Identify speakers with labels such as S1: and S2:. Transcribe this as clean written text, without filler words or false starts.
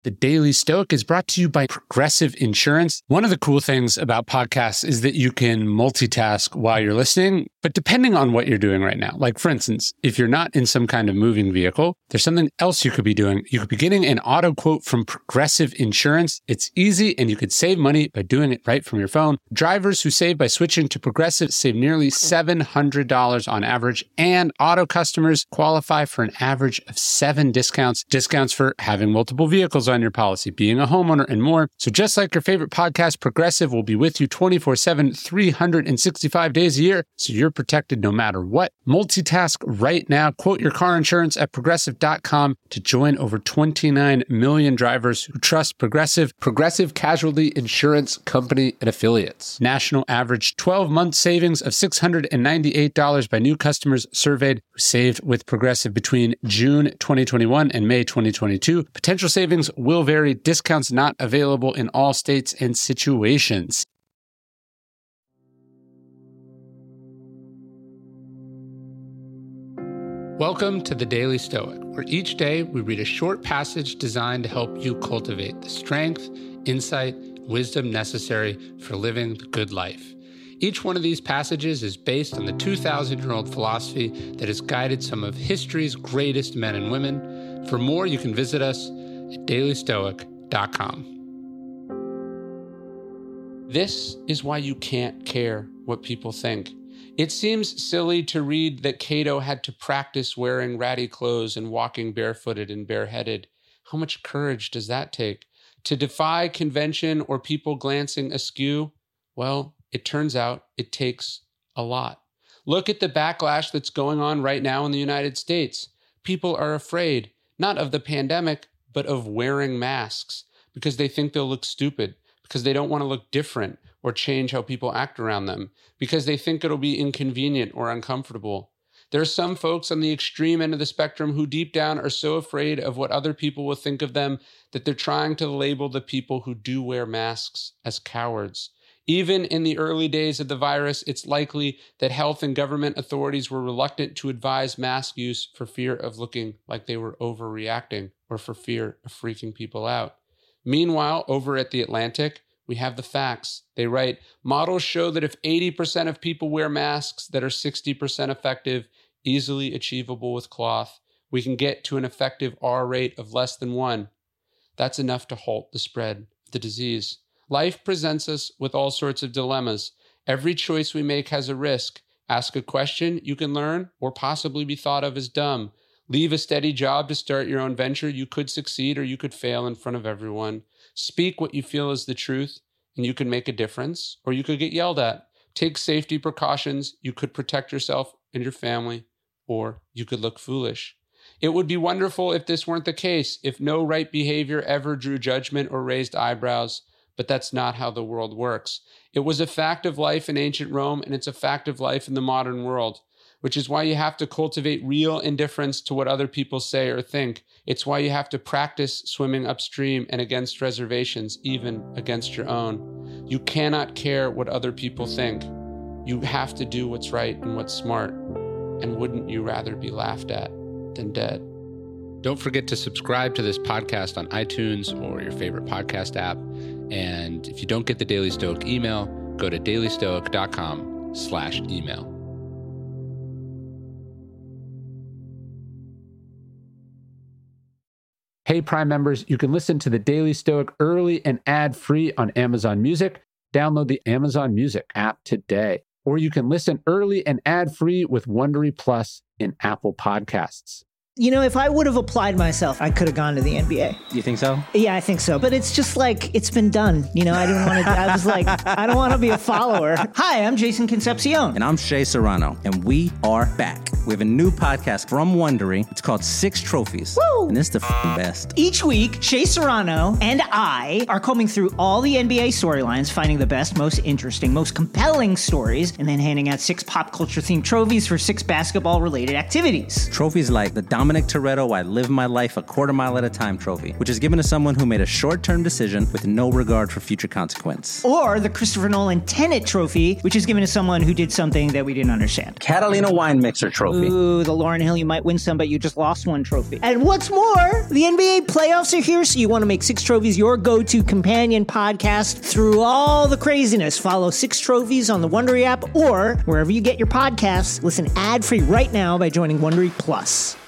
S1: The Daily Stoic is brought to you by Progressive Insurance. One of the cool things about podcasts is that you can multitask while you're listening, but depending on what you're doing right now. Like, for instance, if you're not in some kind of moving vehicle, there's something else you could be doing. You could be getting an auto quote from Progressive Insurance. It's easy, and you could save money by doing it right from your phone. Drivers who save by switching to Progressive save nearly $700 on average, and auto customers qualify for an average of 7 discounts. Discounts for having multiple vehicles on your policy, being a homeowner, and more. So just like your favorite podcast, Progressive will be with you 24/7, 365 days a year, so you're protected no matter what. Multitask right now. Quote your car insurance at Progressive.com to join over 29 million drivers who trust Progressive. Progressive Casualty Insurance Company and Affiliates. National average 12-month savings of $698 by new customers surveyed who saved with Progressive between June 2021 and May 2022. Potential savings will vary. Discounts not available in all states and situations. Welcome to the Daily Stoic, where each day we read a short passage designed to help you cultivate the strength, insight, wisdom necessary for living the good life. Each one of these passages is based on the 2,000-year-old philosophy that has guided some of history's greatest men and women. For more, you can visit us at dailystoic.com. This is why you can't care what people think. It seems silly to read that Cato had to practice wearing ratty clothes and walking barefooted and bareheaded. How much courage does that take? To defy convention or people glancing askew? Well, it turns out it takes a lot. Look at the backlash that's going on right now in the United States. People are afraid, not of the pandemic, but of wearing masks because they think they'll look stupid, because they don't want to look different or change how people act around them, because they think it'll be inconvenient or uncomfortable. There are some folks on the extreme end of the spectrum who deep down are so afraid of what other people will think of them that they're trying to label the people who do wear masks as cowards. Even in the early days of the virus, it's likely that health and government authorities were reluctant to advise mask use for fear of looking like they were overreacting or for fear of freaking people out. Meanwhile, over at The Atlantic, we have the facts. They write, models show that if 80% of people wear masks that are 60% effective, easily achievable with cloth, we can get to an effective R rate of less than 1. That's enough to halt the spread of the disease. Life presents us with all sorts of dilemmas. Every choice we make has a risk. Ask a question you can learn or possibly be thought of as dumb. Leave a steady job to start your own venture. You could succeed or you could fail in front of everyone. Speak what you feel is the truth and you can make a difference, or you could get yelled at. Take safety precautions. You could protect yourself and your family, or you could look foolish. It would be wonderful if this weren't the case, if no right behavior ever drew judgment or raised eyebrows. But that's not how the world works. It was a fact of life in ancient Rome, and it's a fact of life in the modern world, which is why you have to cultivate real indifference to what other people say or think. It's why you have to practice swimming upstream and against reservations, even against your own. You cannot care what other people think. You have to do what's right and what's smart. And wouldn't you rather be laughed at than dead? Don't forget to subscribe to this podcast on iTunes or your favorite podcast app. And if you don't get the Daily Stoic email, go to dailystoic.com/email. Hey, Prime members, you can listen to the Daily Stoic early and ad-free on Amazon Music. Download the Amazon Music app today. Or you can listen early and ad-free with Wondery Plus in Apple Podcasts.
S2: You know, if I would have applied myself, I could have gone to the NBA.
S3: You think so?
S2: Yeah, I think so. But it's just like, it's been done. You know, I didn't want to, I was like, I don't want to be a follower. Hi, I'm Jason Concepcion.
S3: And I'm Shea Serrano. And we are back. We have a new podcast from Wondery. It's called Six Trophies.
S2: Woo!
S3: And it's the best.
S2: Each week, Shea Serrano and I are combing through all the NBA storylines, finding the best, most interesting, most compelling stories, and then handing out 6 pop culture themed trophies for 6 basketball related activities.
S3: Trophies like the Dominic Toretto I Live My Life a Quarter Mile at a Time trophy, which is given to someone who made a short-term decision with no regard for future consequence.
S2: Or the Christopher Nolan Tenet trophy, which is given to someone who did something that we didn't understand.
S3: Catalina Wine Mixer trophy.
S2: Ooh, the Lauryn Hill, you might win some, but you just lost one trophy. And what's more, the NBA playoffs are here, so you want to make Six Trophies your go-to companion podcast through all the craziness. Follow Six Trophies on the Wondery app or wherever you get your podcasts. Listen ad-free right now by joining Wondery Plus.